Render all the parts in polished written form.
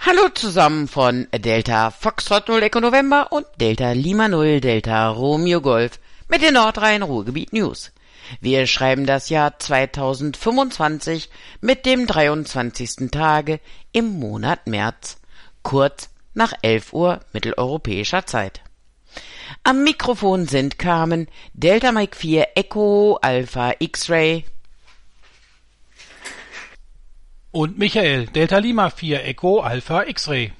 Hallo zusammen von Delta Foxtrot 0 Echo November und Delta Lima 0 Delta Romeo Golf mit den Nordrhein-Ruhrgebiet News. Wir schreiben das Jahr 2025 mit dem 23. Tage im Monat März, kurz nach 11 Uhr mitteleuropäischer Zeit. Am Mikrofon sind Carmen, Delta Mike 4 Echo Alpha X-Ray und Michael, Delta Lima 4 Echo Alpha X-Ray.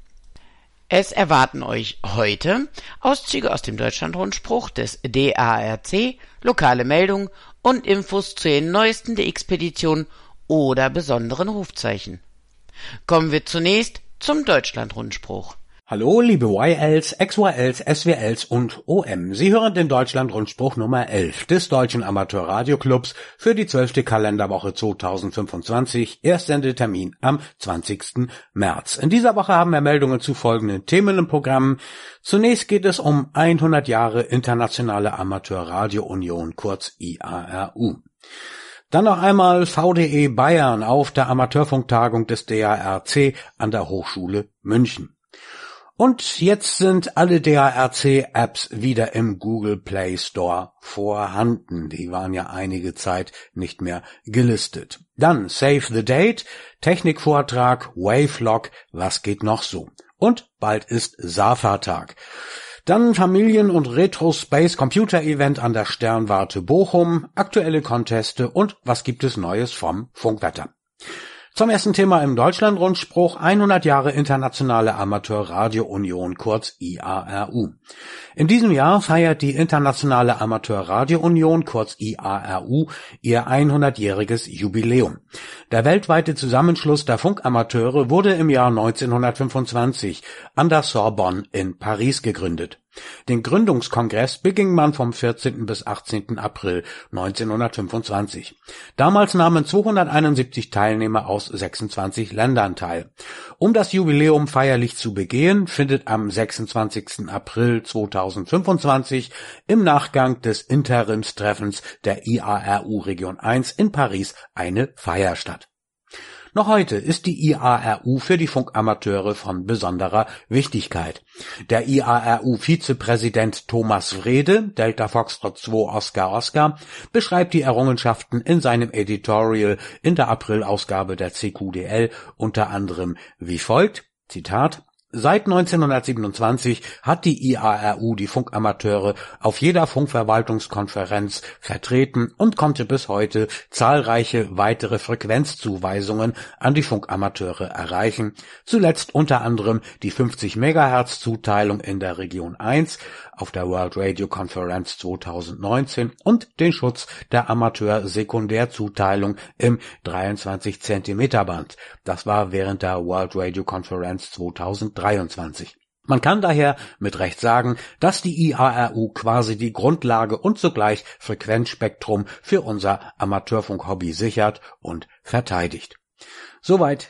Es erwarten euch heute Auszüge aus dem Deutschlandrundspruch des DARC, lokale Meldungen und Infos zu den neuesten DX-Petitionen oder besonderen Rufzeichen. Kommen wir zunächst zum Deutschlandrundspruch. Hallo, liebe YLs, XYLs, SWLs und OM. Sie hören den Deutschlandrundspruch Nummer 11 des Deutschen Amateurradioclubs für die 12. Kalenderwoche 2025, Erstsendetermin am 20. März. In dieser Woche haben wir Meldungen zu folgenden Themen im Programm. Zunächst geht es um 100 Jahre Internationale Amateurradio-Union, kurz IARU. Dann noch einmal VDE Bayern auf der Amateurfunktagung des DARC an der Hochschule München. Und jetzt sind alle DARC-Apps wieder im Google Play Store vorhanden. Die waren ja einige Zeit nicht mehr gelistet. Dann Save the Date, Technikvortrag, Wavelog, was geht noch so? Und bald ist SAFA-Tag. Dann Familien- und Retro-Space-Computer-Event an der Sternwarte Bochum, aktuelle Conteste und was gibt es Neues vom Funkwetter. Zum ersten Thema im Deutschlandrundspruch 100 Jahre Internationale Amateurradio-Union, kurz IARU. In diesem Jahr feiert die Internationale Amateurradio-Union, kurz IARU, ihr 100-jähriges Jubiläum. Der weltweite Zusammenschluss der Funkamateure wurde im Jahr 1925 an der Sorbonne in Paris gegründet. Den Gründungskongress beging man vom 14. bis 18. April 1925. Damals nahmen 271 Teilnehmer aus 26 Ländern teil. Um das Jubiläum feierlich zu begehen, findet am 26. April 2025 im Nachgang des Interimstreffens der IARU Region 1 in Paris eine Feier statt. Noch heute ist die IARU für die Funkamateure von besonderer Wichtigkeit. Der IARU-Vizepräsident Thomas Wrede, Delta Foxtrot 2 Oscar Oscar, beschreibt die Errungenschaften in seinem Editorial in der Aprilausgabe der CQDL unter anderem wie folgt, Zitat: Seit 1927 hat die IARU die Funkamateure auf jeder Funkverwaltungskonferenz vertreten und konnte bis heute zahlreiche weitere Frequenzzuweisungen an die Funkamateure erreichen, zuletzt unter anderem die 50 MHz Zuteilung in der Region 1 auf der World Radio Conference 2019 und den Schutz der Amateur-Sekundärzuteilung im 23 cm Band. Das war während der World Radio Conference 2023. Man kann daher mit Recht sagen, dass die IARU quasi die Grundlage und zugleich Frequenzspektrum für unser Amateurfunk-Hobby sichert und verteidigt. Soweit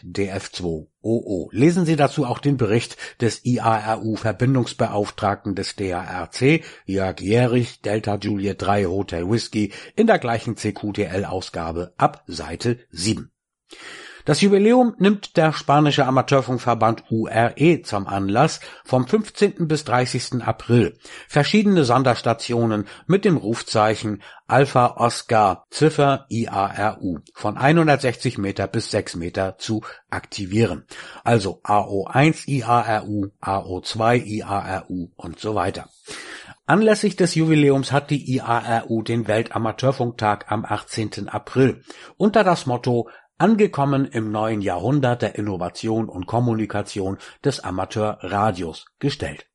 DF2OO. Lesen Sie dazu auch den Bericht des IARU-Verbindungsbeauftragten des DARC, Jörg Jährich, Delta Juliet 3 Hotel Whiskey, in der gleichen CQTL-Ausgabe ab Seite 7. Das Jubiläum nimmt der spanische Amateurfunkverband URE zum Anlass, vom 15. bis 30. April verschiedene Sonderstationen mit dem Rufzeichen Alpha Oscar Ziffer IARU von 160 Meter bis 6 Meter zu aktivieren. Also AO1 IARU, AO2 IARU und so weiter. Anlässlich des Jubiläums hat die IARU den Weltamateurfunktag am 18. April unter das Motto Angekommen im neuen Jahrhundert der Innovation und Kommunikation des Amateurradios gestellt.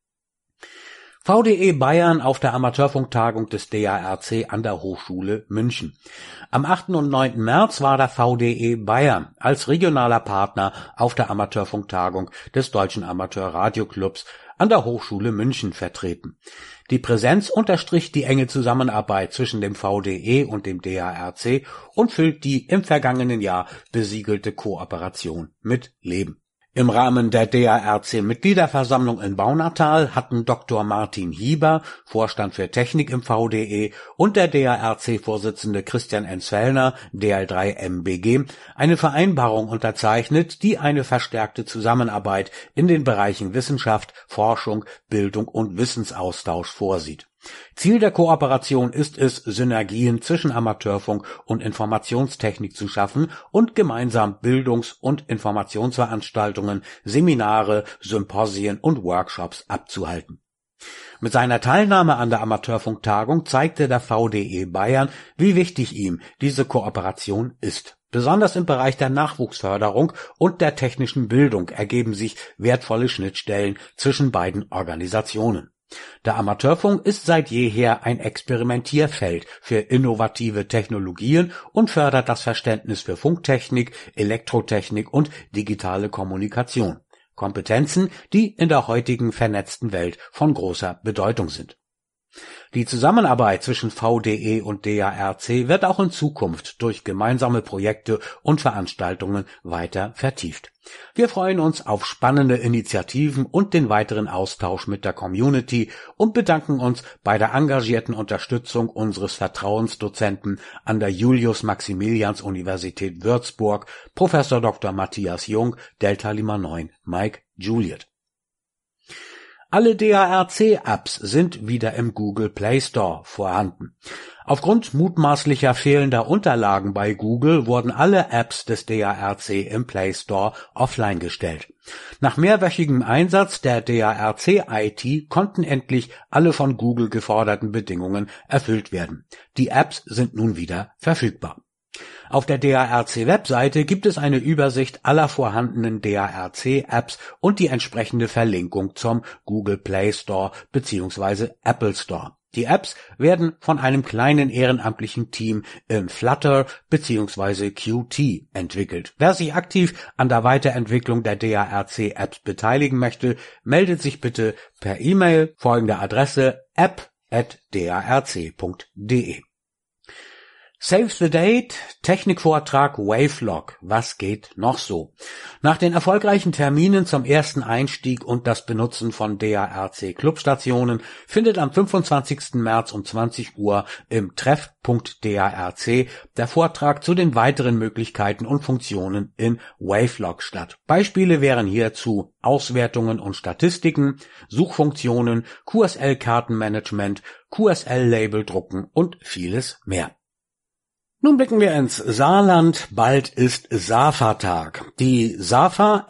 VDE Bayern auf der Amateurfunktagung des DARC an der Hochschule München. Am 8. und 9. März war der VDE Bayern als regionaler Partner auf der Amateurfunktagung des Deutschen Amateurradioclubs an der Hochschule München vertreten. Die Präsenz unterstrich die enge Zusammenarbeit zwischen dem VDE und dem DARC und füllt die im vergangenen Jahr besiegelte Kooperation mit Leben. Im Rahmen der DARC-Mitgliederversammlung in Baunatal hatten Dr. Martin Hieber, Vorstand für Technik im VDE, und der DARC-Vorsitzende Christian Enzfellner, DL3 MBG, eine Vereinbarung unterzeichnet, die eine verstärkte Zusammenarbeit in den Bereichen Wissenschaft, Forschung, Bildung und Wissensaustausch vorsieht. Ziel der Kooperation ist es, Synergien zwischen Amateurfunk und Informationstechnik zu schaffen und gemeinsam Bildungs- und Informationsveranstaltungen, Seminare, Symposien und Workshops abzuhalten. Mit seiner Teilnahme an der Amateurfunktagung zeigte der VDE Bayern, wie wichtig ihm diese Kooperation ist. Besonders im Bereich der Nachwuchsförderung und der technischen Bildung ergeben sich wertvolle Schnittstellen zwischen beiden Organisationen. Der Amateurfunk ist seit jeher ein Experimentierfeld für innovative Technologien und fördert das Verständnis für Funktechnik, Elektrotechnik und digitale Kommunikation. Kompetenzen, die in der heutigen vernetzten Welt von großer Bedeutung sind. Die Zusammenarbeit zwischen VDE und DARC wird auch in Zukunft durch gemeinsame Projekte und Veranstaltungen weiter vertieft. Wir freuen uns auf spannende Initiativen und den weiteren Austausch mit der Community und bedanken uns bei der engagierten Unterstützung unseres Vertrauensdozenten an der Julius-Maximilians-Universität Würzburg, Professor Dr. Matthias Jung, Delta Lima 9, Mike Juliet. Alle DARC-Apps sind wieder im Google Play Store vorhanden. Aufgrund mutmaßlicher fehlender Unterlagen bei Google wurden alle Apps des DARC im Play Store offline gestellt. Nach mehrwöchigem Einsatz der DARC-IT konnten endlich alle von Google geforderten Bedingungen erfüllt werden. Die Apps sind nun wieder verfügbar. Auf der DARC-Webseite gibt es eine Übersicht aller vorhandenen DARC-Apps und die entsprechende Verlinkung zum Google Play Store bzw. Apple Store. Die Apps werden von einem kleinen ehrenamtlichen Team im Flutter bzw. Qt entwickelt. Wer sich aktiv an der Weiterentwicklung der DARC-Apps beteiligen möchte, meldet sich bitte per E-Mail, folgende Adresse app@darc.de. Save the Date, Technikvortrag Wavelog, was geht noch so? Nach den erfolgreichen Terminen zum ersten Einstieg und das Benutzen von DARC-Clubstationen findet am 25. März um 20 Uhr im Treff.darc der Vortrag zu den weiteren Möglichkeiten und Funktionen in Wavelog statt. Beispiele wären hierzu Auswertungen und Statistiken, Suchfunktionen, QSL-Kartenmanagement, QSL-Label drucken und vieles mehr. Nun blicken wir ins Saarland. Bald ist SAFA-Tag. Die SAFA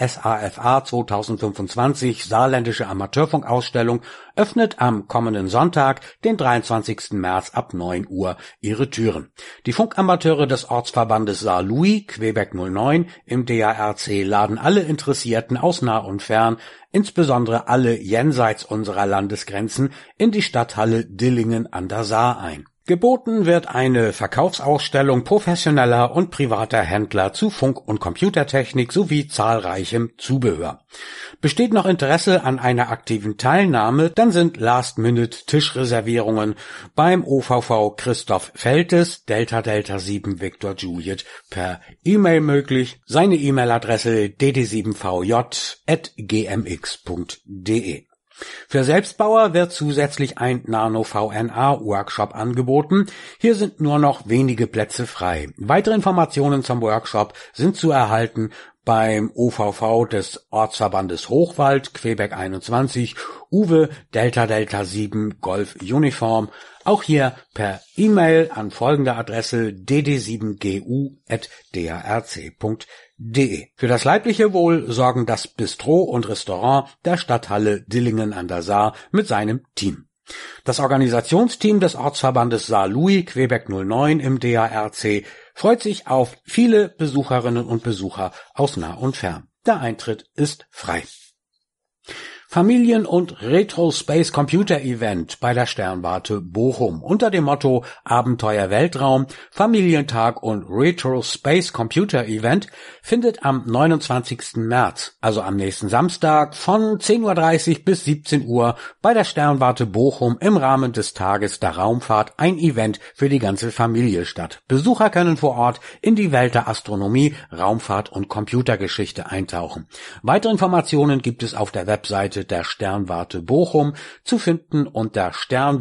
2025 Saarländische Amateurfunkausstellung öffnet am kommenden Sonntag, den 23. März ab 9 Uhr ihre Türen. Die Funkamateure des Ortsverbandes Saar-Louis, Quebec 09 im DARC laden alle Interessierten aus nah und fern, insbesondere alle jenseits unserer Landesgrenzen, in die Stadthalle Dillingen an der Saar ein. Geboten wird eine Verkaufsausstellung professioneller und privater Händler zu Funk- und Computertechnik sowie zahlreichem Zubehör. Besteht noch Interesse an einer aktiven Teilnahme, dann sind Last-Minute-Tischreservierungen beim OVV Christoph Feltes, Delta 7 Victor Juliet, per E-Mail möglich. Seine E-Mail-Adresse dd7vj@gmx.de. Für Selbstbauer wird zusätzlich ein Nano-VNA-Workshop angeboten. Hier sind nur noch wenige Plätze frei. Weitere Informationen zum Workshop sind zu erhalten beim OVV des Ortsverbandes Hochwald, Quebec 21, Uwe Delta 7 Golf Uniform. Auch hier per E-Mail an folgende Adresse dd7gu@darc.de. Für das leibliche Wohl sorgen das Bistro und Restaurant der Stadthalle Dillingen an der Saar mit seinem Team. Das Organisationsteam des Ortsverbandes Saar-Louis, Quebec 09 im DARC, freut sich auf viele Besucherinnen und Besucher aus nah und fern. Der Eintritt ist frei. Familien- und Retro-Space-Computer-Event bei der Sternwarte Bochum unter dem Motto Abenteuer Weltraum, Familientag und Retro-Space-Computer-Event findet am 29. März, also am nächsten Samstag, von 10:30 Uhr bis 17 Uhr bei der Sternwarte Bochum im Rahmen des Tages der Raumfahrt ein Event für die ganze Familie statt. Besucher können vor Ort in die Welt der Astronomie, Raumfahrt und Computergeschichte eintauchen. Weitere Informationen gibt es auf der Webseite der Sternwarte Bochum, zu finden unter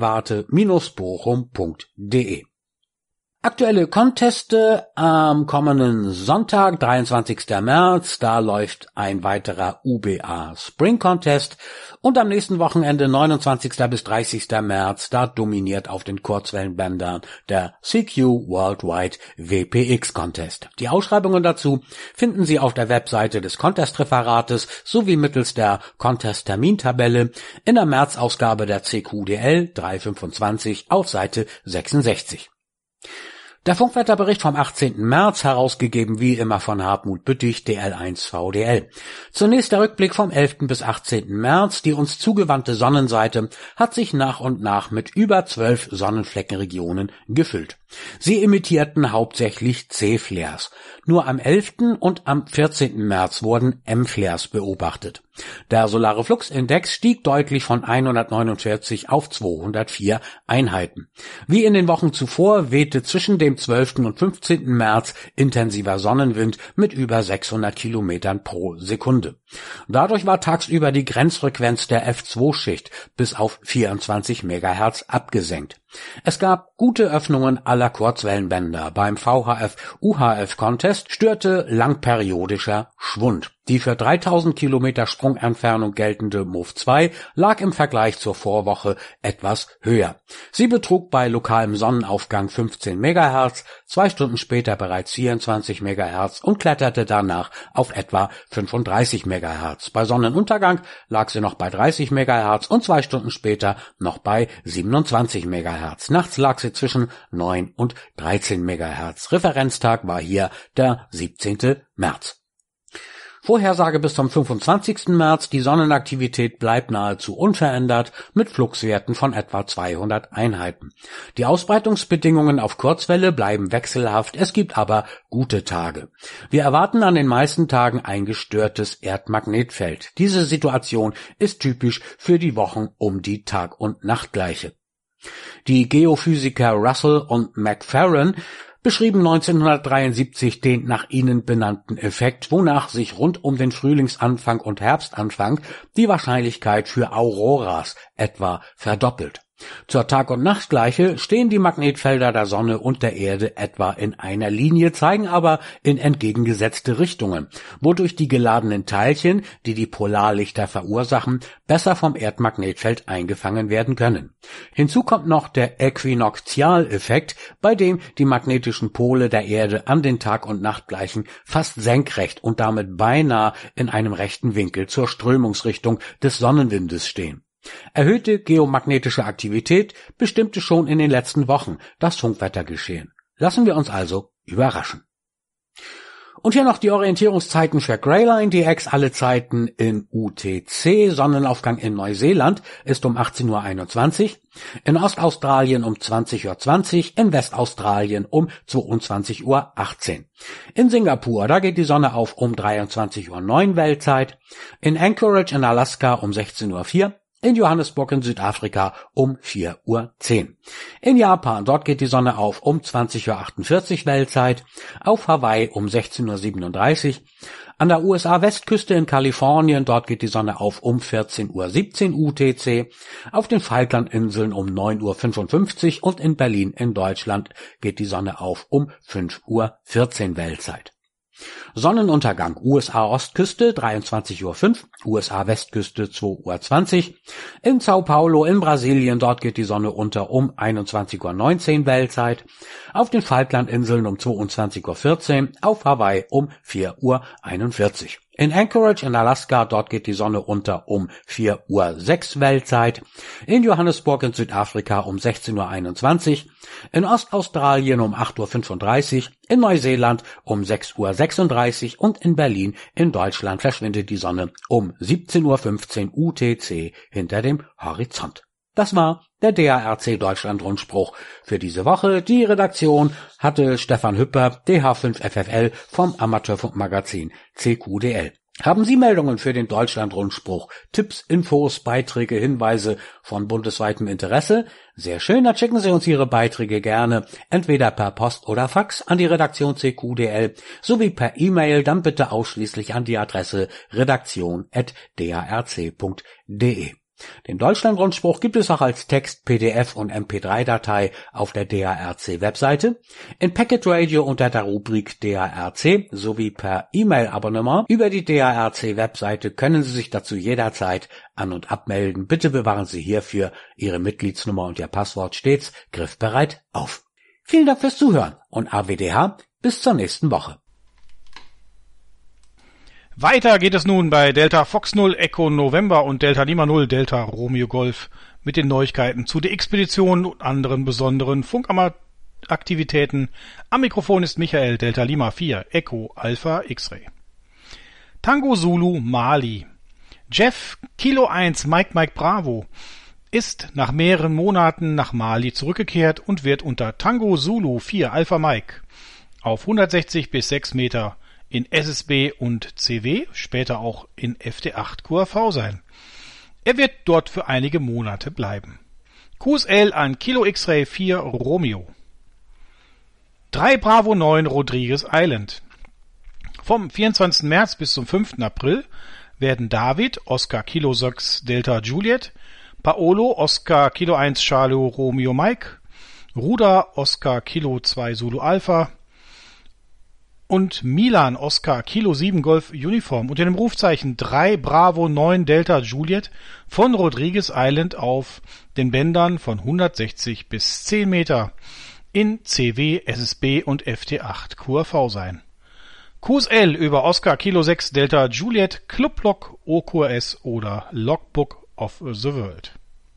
sternwarte-bochum.de. Aktuelle Conteste am kommenden Sonntag, 23. März, da läuft ein weiterer UBA Spring Contest und am nächsten Wochenende, 29. bis 30. März, da dominiert auf den Kurzwellenbändern der CQ Worldwide WPX Contest. Die Ausschreibungen dazu finden Sie auf der Webseite des Contest-Referates sowie mittels der Contest-Termintabelle in der März-Ausgabe der CQDL 325 auf Seite 66. Der Funkwetterbericht vom 18. März, herausgegeben wie immer von Hartmut Büttig, DL1VDL. Zunächst der Rückblick vom 11. bis 18. März. Die uns zugewandte Sonnenseite hat sich nach und nach mit über 12 Sonnenfleckenregionen gefüllt. Sie emittierten hauptsächlich C-Flares. Nur am 11. und am 14. März wurden M-Flares beobachtet. Der solare Fluxindex stieg deutlich von 149 auf 204 Einheiten. Wie in den Wochen zuvor wehte zwischen dem 12. und 15. März intensiver Sonnenwind mit über 600 Kilometern pro Sekunde. Dadurch war tagsüber die Grenzfrequenz der F2-Schicht bis auf 24 MHz abgesenkt. Es gab gute Öffnungen aller Kurzwellenbänder. Beim VHF-UHF-Contest störte langperiodischer Schwund. Die für 3000 Kilometer Sprungentfernung geltende MOV 2 lag im Vergleich zur Vorwoche etwas höher. Sie betrug bei lokalem Sonnenaufgang 15 MHz, 2 Stunden später bereits 24 MHz und kletterte danach auf etwa 35 MHz. Bei Sonnenuntergang lag sie noch bei 30 MHz und 2 Stunden später noch bei 27 MHz. Nachts lag sie zwischen 9 und 13 MHz. Referenztag war hier der 17. März. Vorhersage bis zum 25. März. Die Sonnenaktivität bleibt nahezu unverändert mit Fluxwerten von etwa 200 Einheiten. Die Ausbreitungsbedingungen auf Kurzwelle bleiben wechselhaft, es gibt aber gute Tage. Wir erwarten an den meisten Tagen ein gestörtes Erdmagnetfeld. Diese Situation ist typisch für die Wochen um die Tag- und Nachtgleiche. Die Geophysiker Russell und McFerran beschrieben 1973 den nach ihnen benannten Effekt, wonach sich rund um den Frühlingsanfang und Herbstanfang die Wahrscheinlichkeit für Auroras etwa verdoppelt. Zur Tag- und Nachtgleiche stehen die Magnetfelder der Sonne und der Erde etwa in einer Linie, zeigen aber in entgegengesetzte Richtungen, wodurch die geladenen Teilchen, die die Polarlichter verursachen, besser vom Erdmagnetfeld eingefangen werden können. Hinzu kommt noch der Äquinoktialeffekt, bei dem die magnetischen Pole der Erde an den Tag- und Nachtgleichen fast senkrecht und damit beinahe in einem rechten Winkel zur Strömungsrichtung des Sonnenwindes stehen. Erhöhte geomagnetische Aktivität bestimmte schon in den letzten Wochen das Funkwettergeschehen. Lassen wir uns also überraschen. Und hier noch die Orientierungszeiten für Greyline DX, alle Zeiten in UTC. Sonnenaufgang in Neuseeland ist um 18:21 Uhr, in Ostaustralien um 20:20 Uhr, in Westaustralien um 22:18 Uhr. In Singapur, da geht die Sonne auf um 23:09 Uhr Weltzeit, in Anchorage in Alaska um 16:04 Uhr, in Johannesburg in Südafrika um 4:10 Uhr. In Japan, dort geht die Sonne auf um 20:48 Uhr Weltzeit, auf Hawaii um 16:37 Uhr, an der USA-Westküste in Kalifornien, dort geht die Sonne auf um 14:17 Uhr UTC, auf den Falklandinseln um 9:55 Uhr und in Berlin in Deutschland geht die Sonne auf um 5:14 Uhr Weltzeit. Sonnenuntergang USA-Ostküste 23:05 Uhr, USA-Westküste 2:20 Uhr. In Sao Paulo in Brasilien, dort geht die Sonne unter um 21:19 Uhr Weltzeit. Auf den Falklandinseln um 22:14 Uhr, auf Hawaii um 4:41 Uhr. In Anchorage in Alaska, dort geht die Sonne unter um 4:06 Uhr Weltzeit. In Johannesburg in Südafrika um 16:21 Uhr. In Ostaustralien um 8:35 Uhr. In Neuseeland um 6:36 Uhr und in Berlin in Deutschland verschwindet die Sonne um 17:15 Uhr UTC hinter dem Horizont. Das war der DARC Deutschland-Rundspruch für diese Woche. Die Redaktion hatte Stefan Hüpper, DH5FFL vom Amateurfunkmagazin CQDL. Haben Sie Meldungen für den Deutschland-Rundspruch, Tipps, Infos, Beiträge, Hinweise von bundesweitem Interesse? Sehr schön, dann schicken Sie uns Ihre Beiträge gerne entweder per Post oder Fax an die Redaktion CQDL sowie per E-Mail, dann bitte ausschließlich an die Adresse redaktion@darc.de. Den Deutschland-Rundspruch gibt es auch als Text, PDF und MP3-Datei auf der DARC-Webseite, in Packet Radio unter der Rubrik DARC sowie per E-Mail-Abonnement. Über die DARC-Webseite können Sie sich dazu jederzeit an- und abmelden. Bitte bewahren Sie hierfür Ihre Mitgliedsnummer und Ihr Passwort stets griffbereit auf. Vielen Dank fürs Zuhören und AWDH bis zur nächsten Woche. Weiter geht es nun bei Delta Fox 0 Echo November und Delta Lima 0 Delta Romeo Golf mit den Neuigkeiten zu der Expedition und anderen besonderen Funkammer-Aktivitäten. Am Mikrofon ist Michael, Delta Lima 4 Echo Alpha X-Ray. Tango Zulu Mali. Jeff Kilo 1 Mike Bravo ist nach mehreren Monaten nach Mali zurückgekehrt und wird unter Tango Zulu 4 Alpha Mike auf 160 bis 6 Meter in SSB und CW, später auch in FT8 QRV sein. Er wird dort für einige Monate bleiben. QSL an Kilo X-Ray 4 Romeo. 3 Bravo 9 Rodriguez Island. Vom 24. März bis zum 5. April werden David Oscar Kilo 6 Delta Juliet, Paolo Oscar Kilo 1 Charlie Romeo Mike, Ruda Oscar Kilo 2 Zulu Alpha und Milan Oscar Kilo 7 Golf Uniform unter dem Rufzeichen 3 Bravo 9 Delta Juliet von Rodriguez Island auf den Bändern von 160 bis 10 Meter in CW, SSB und FT8 QRV sein. QSL über Oscar Kilo 6 Delta Juliet, Clublog, OQRS oder Logbook of the World.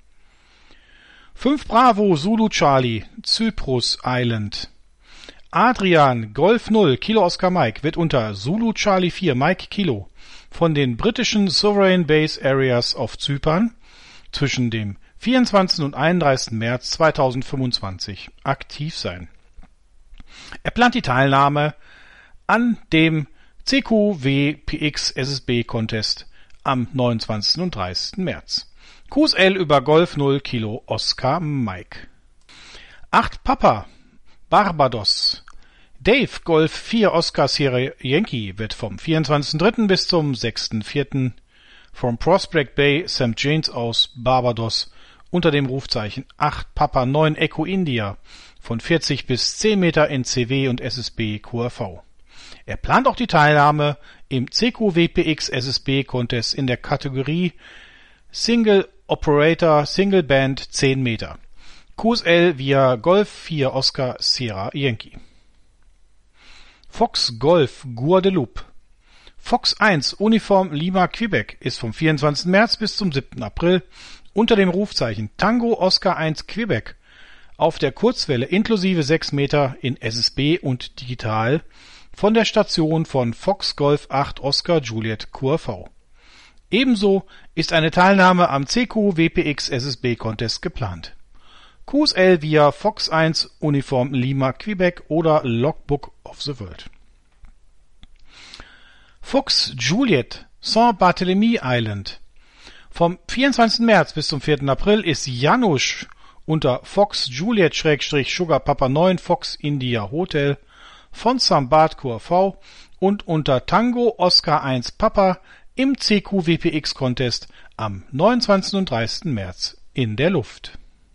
5 Bravo Zulu Charlie, Cyprus Island. Adrian Golf 0 Kilo Oscar Mike wird unter Zulu Charlie 4 Mike Kilo von den britischen Sovereign Base Areas auf Zypern zwischen dem 24. und 31. März 2025 aktiv sein. Er plant die Teilnahme an dem CQWPX SSB Contest am 29. und 30. März. QSL über Golf 0 Kilo Oscar Mike. 8 Papa Barbados. Dave Golf 4 Oscar Sierra Yankee wird vom 24.3. bis zum 6.4. vom Prospect Bay St. James aus Barbados unter dem Rufzeichen 8 Papa 9 Echo India von 40 bis 10 Meter in CW und SSB QRV. Er plant auch die Teilnahme im CQWPX SSB Contest in der Kategorie Single Operator Single Band 10 Meter. QSL via Golf 4 Oscar Sierra Yankee. Fox Golf Guadeloupe. Fox 1 Uniform Lima Quebec ist vom 24. März bis zum 7. April unter dem Rufzeichen Tango Oscar 1 Quebec auf der Kurzwelle inklusive 6 Meter in SSB und digital von der Station von Fox Golf 8 Oscar Juliet QRV. Ebenso ist eine Teilnahme am CQWPX SSB Contest geplant. QSL via Fox 1 Uniform Lima Quebec oder Logbook of the World. Fox Juliet Saint-Barthélemy Island. Vom 24. März bis zum 4. April ist Janusz unter Fox Juliet /Sugar Papa 9 Fox India Hotel von St. Barth QRV und unter Tango Oscar 1 Papa im CQWPX Contest am 29. und 30. März in der Luft.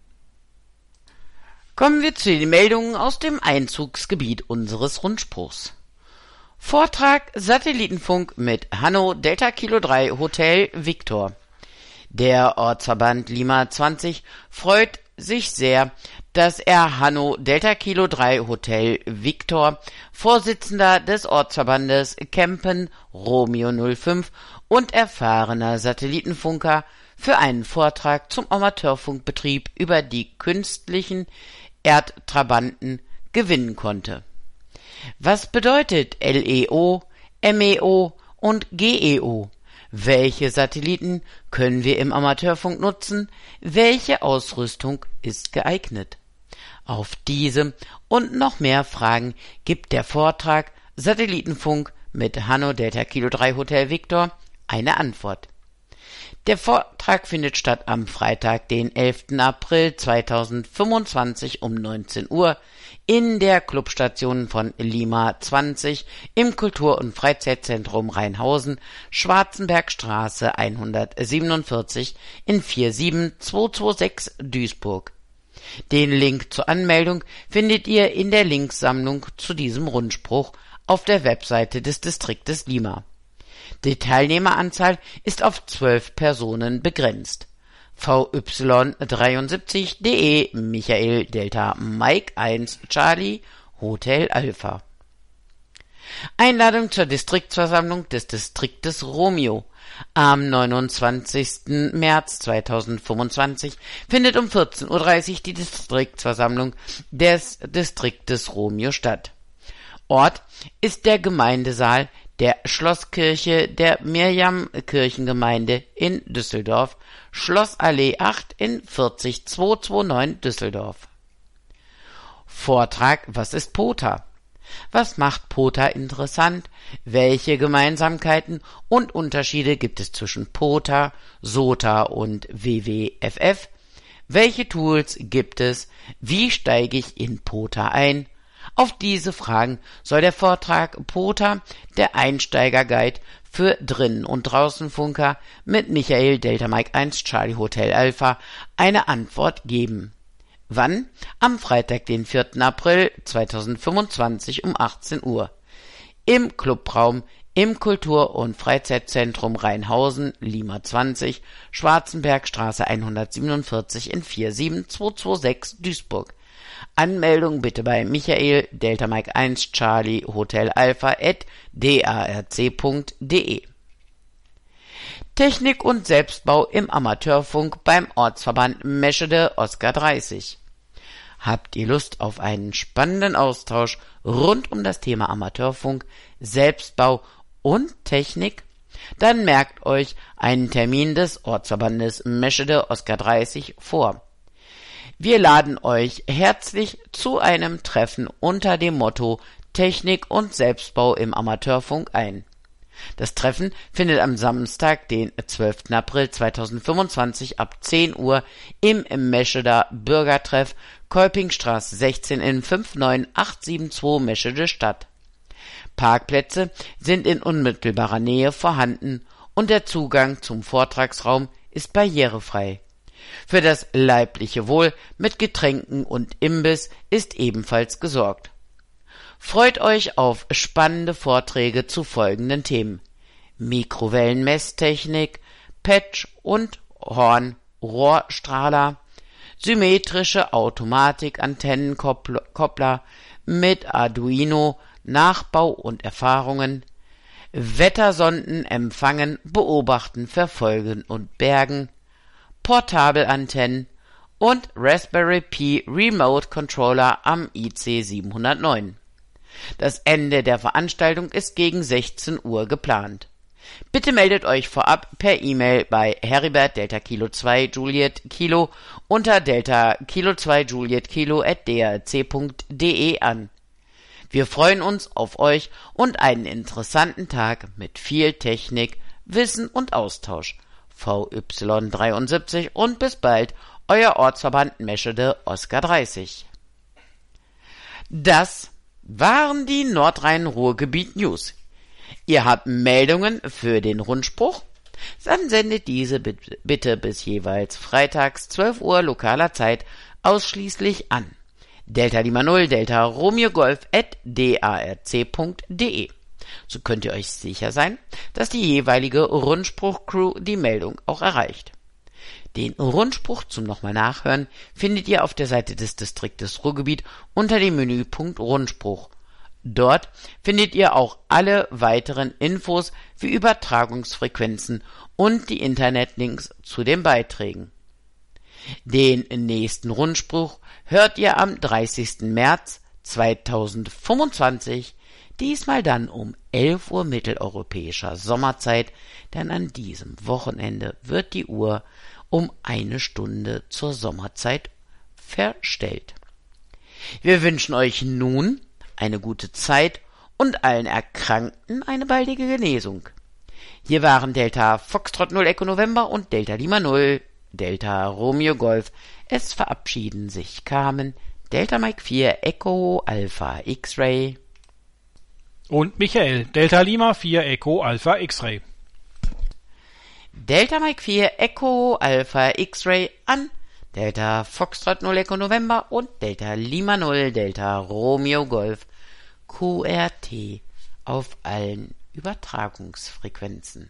Kommen wir zu den Meldungen aus dem Einzugsgebiet unseres Rundspruchs. Vortrag Satellitenfunk mit Hanno Delta Kilo 3 Hotel Victor. Der Ortsverband Lima 20 freut sich sehr, dass er Hanno Delta Kilo 3 Hotel Victor, Vorsitzender des Ortsverbandes Kempen Romeo 05 und erfahrener Satellitenfunker, für einen Vortrag zum Amateurfunkbetrieb über die künstlichen Erdtrabanten gewinnen konnte. Was bedeutet LEO, MEO und GEO? Welche Satelliten können wir im Amateurfunk nutzen? Welche Ausrüstung ist geeignet? Auf diese und noch mehr Fragen gibt der Vortrag Satellitenfunk mit Hanno Delta Kilo 3 Hotel Victor eine Antwort. Der Vortrag findet statt am Freitag, den 11. April 2025 um 19 Uhr in der Clubstation von Lima 20 im Kultur- und Freizeitzentrum Rheinhausen, Schwarzenbergstraße 147 in 47226 Duisburg. Den Link zur Anmeldung findet ihr in der Linksammlung zu diesem Rundspruch auf der Webseite des Distriktes Lima. Die Teilnehmeranzahl ist auf 12 Personen begrenzt. VY73DE Michael Delta Mike 1 Charlie Hotel Alpha. Einladung zur Distriktsversammlung des Distriktes Romeo. Am 29. März 2025 findet um 14:30 Uhr die Distriktsversammlung des Distriktes Romeo statt. Ort ist der Gemeindesaal der Schlosskirche der Mirjam-Kirchengemeinde in Düsseldorf, Schlossallee 8 in 40229 Düsseldorf. Vortrag: Was ist POTA? Was macht POTA interessant? Welche Gemeinsamkeiten und Unterschiede gibt es zwischen POTA, SOTA und WWFF? Welche Tools gibt es? Wie steige ich in POTA ein? Auf diese Fragen soll der Vortrag POTA, der Einsteigerguide für Drinnen- und Draußenfunker mit Michael Delta Mike 1 Charlie Hotel Alpha, eine Antwort geben. Wann? Am Freitag, den 4. April 2025 um 18 Uhr. Im Clubraum im Kultur- und Freizeitzentrum Rheinhausen, Lima 20, Schwarzenbergstraße 147 in 47226 Duisburg. Anmeldung bitte bei Michael Delta Mike 1 Charlie Hotel Alpha @darc.de. Technik und Selbstbau im Amateurfunk beim Ortsverband Meschede Oskar 30. Habt ihr Lust auf einen spannenden Austausch rund um das Thema Amateurfunk, Selbstbau und Technik? Dann merkt euch einen Termin des Ortsverbandes Meschede Oskar 30 vor. Wir laden euch herzlich zu einem Treffen unter dem Motto Technik und Selbstbau im Amateurfunk ein. Das Treffen findet am Samstag, den 12. April 2025 ab 10 Uhr im Mescheder Bürgertreff Kolpingstraße 16 in 59872 Meschede statt. Parkplätze sind in unmittelbarer Nähe vorhanden und der Zugang zum Vortragsraum ist barrierefrei. Für das leibliche Wohl mit Getränken und Imbiss ist ebenfalls gesorgt. Freut euch auf spannende Vorträge zu folgenden Themen: Mikrowellenmesstechnik, Patch- und Horn-Rohrstrahler, symmetrische Automatik-Antennenkoppler mit Arduino, Nachbau und Erfahrungen, Wettersonden empfangen, beobachten, verfolgen und bergen, Portabelantennen und Raspberry Pi Remote Controller am IC 709. Das Ende der Veranstaltung ist gegen 16 Uhr geplant. Bitte meldet euch vorab per E-Mail bei Heribert Delta Kilo 2 Juliet Kilo unter Delta Kilo 2 Juliet Kilo @drc.de an. Wir freuen uns auf euch und einen interessanten Tag mit viel Technik, Wissen und Austausch. VY73 und bis bald, euer Ortsverband Meschede Oskar 30. Das waren die Nordrhein-Ruhr-Gebiet News. Ihr habt Meldungen für den Rundspruch? Dann sendet diese bitte bis jeweils freitags 12 Uhr lokaler Zeit ausschließlich an Delta Lima 0 Delta Romeo Golf @darc.de. So könnt ihr euch sicher sein, dass die jeweilige Rundspruch-Crew die Meldung auch erreicht. Den Rundspruch zum nochmal nachhören findet ihr auf der Seite des Distriktes Ruhrgebiet unter dem Menüpunkt Rundspruch. Dort findet ihr auch alle weiteren Infos wie Übertragungsfrequenzen und die Internetlinks zu den Beiträgen. Den nächsten Rundspruch hört ihr am 30. März 2025, diesmal dann um 11 Uhr mitteleuropäischer Sommerzeit, denn an diesem Wochenende wird die Uhr um 1 Stunde zur Sommerzeit verstellt. Wir wünschen euch nun eine gute Zeit und allen Erkrankten eine baldige Genesung. Hier waren Delta Foxtrot 0 Echo November und Delta Lima 0 Delta Romeo Golf. Es verabschieden sich Carmen, Delta Mike 4 Echo Alpha X-Ray und Michael, Delta Lima 4 Echo Alpha X-Ray. Delta Mike 4 Echo Alpha X-Ray an Delta Foxtrot 0 Echo November und Delta Lima 0 Delta Romeo Golf QRT auf allen Übertragungsfrequenzen.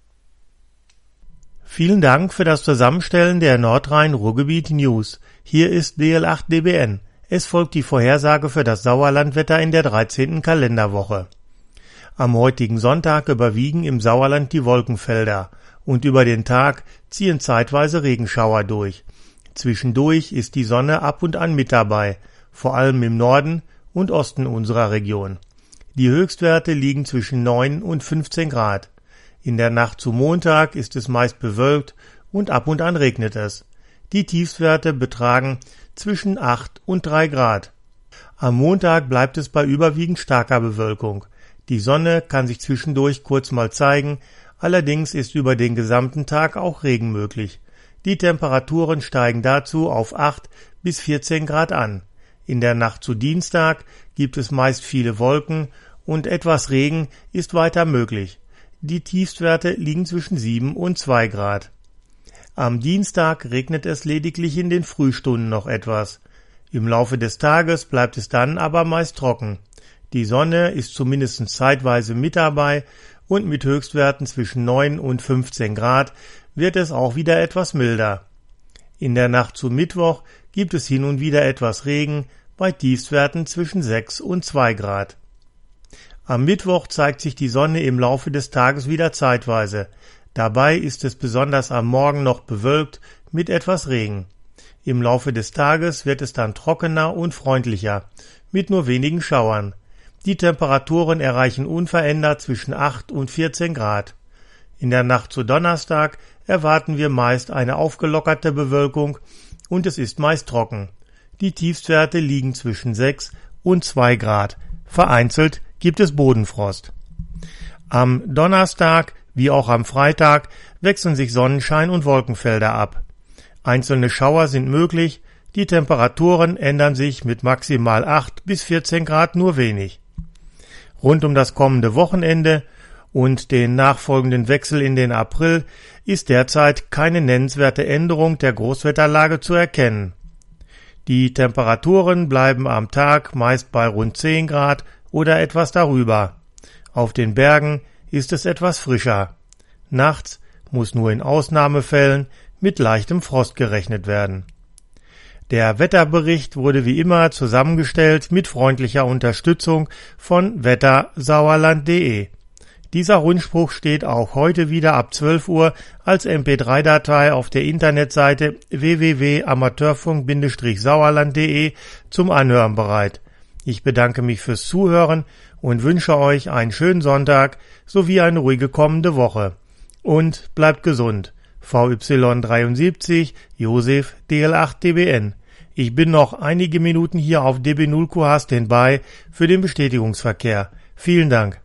Vielen Dank für das Zusammenstellen der Nordrhein-Ruhrgebiet News. Hier ist DL8DBN. Es folgt die Vorhersage für das Sauerlandwetter in der 13. Kalenderwoche. Am heutigen Sonntag überwiegen im Sauerland die Wolkenfelder und über den Tag ziehen zeitweise Regenschauer durch. Zwischendurch ist die Sonne ab und an mit dabei, vor allem im Norden und Osten unserer Region. Die Höchstwerte liegen zwischen 9 und 15 Grad. In der Nacht zu Montag ist es meist bewölkt und ab und an regnet es. Die Tiefstwerte betragen zwischen 8 und 3 Grad. Am Montag bleibt es bei überwiegend starker Bewölkung. Die Sonne kann sich zwischendurch kurz mal zeigen, allerdings ist über den gesamten Tag auch Regen möglich. Die Temperaturen steigen dazu auf 8 bis 14 Grad an. In der Nacht zu Dienstag gibt es meist viele Wolken und etwas Regen ist weiter möglich. Die Tiefstwerte liegen zwischen 7 und 2 Grad. Am Dienstag regnet es lediglich in den Frühstunden noch etwas. Im Laufe des Tages bleibt es dann aber meist trocken. Die Sonne ist zumindest zeitweise mit dabei und mit Höchstwerten zwischen 9 und 15 Grad wird es auch wieder etwas milder. In der Nacht zu Mittwoch gibt es hin und wieder etwas Regen bei Tiefstwerten zwischen 6 und 2 Grad. Am Mittwoch zeigt sich die Sonne im Laufe des Tages wieder zeitweise. Dabei ist es besonders am Morgen noch bewölkt mit etwas Regen. Im Laufe des Tages wird es dann trockener und freundlicher, mit nur wenigen Schauern. Die Temperaturen erreichen unverändert zwischen 8 und 14 Grad. In der Nacht zu Donnerstag erwarten wir meist eine aufgelockerte Bewölkung und es ist meist trocken. Die Tiefstwerte liegen zwischen 6 und 2 Grad. Vereinzelt gibt es Bodenfrost. Am Donnerstag wie auch am Freitag wechseln sich Sonnenschein und Wolkenfelder ab. Einzelne Schauer sind möglich, die Temperaturen ändern sich mit maximal 8 bis 14 Grad nur wenig. Rund um das kommende Wochenende und den nachfolgenden Wechsel in den April ist derzeit keine nennenswerte Änderung der Großwetterlage zu erkennen. Die Temperaturen bleiben am Tag meist bei rund 10 Grad oder etwas darüber. Auf den Bergen ist es etwas frischer. Nachts muss nur in Ausnahmefällen mit leichtem Frost gerechnet werden. Der Wetterbericht wurde wie immer zusammengestellt mit freundlicher Unterstützung von wettersauerland.de. Dieser Rundspruch steht auch heute wieder ab 12 Uhr als MP3-Datei auf der Internetseite www.amateurfunk-sauerland.de zum Anhören bereit. Ich bedanke mich fürs Zuhören und wünsche euch einen schönen Sonntag sowie eine ruhige kommende Woche. Und bleibt gesund. VY73 Josef DL8DBN. Ich bin noch einige Minuten hier auf DB0QH Standby für den Bestätigungsverkehr. Vielen Dank.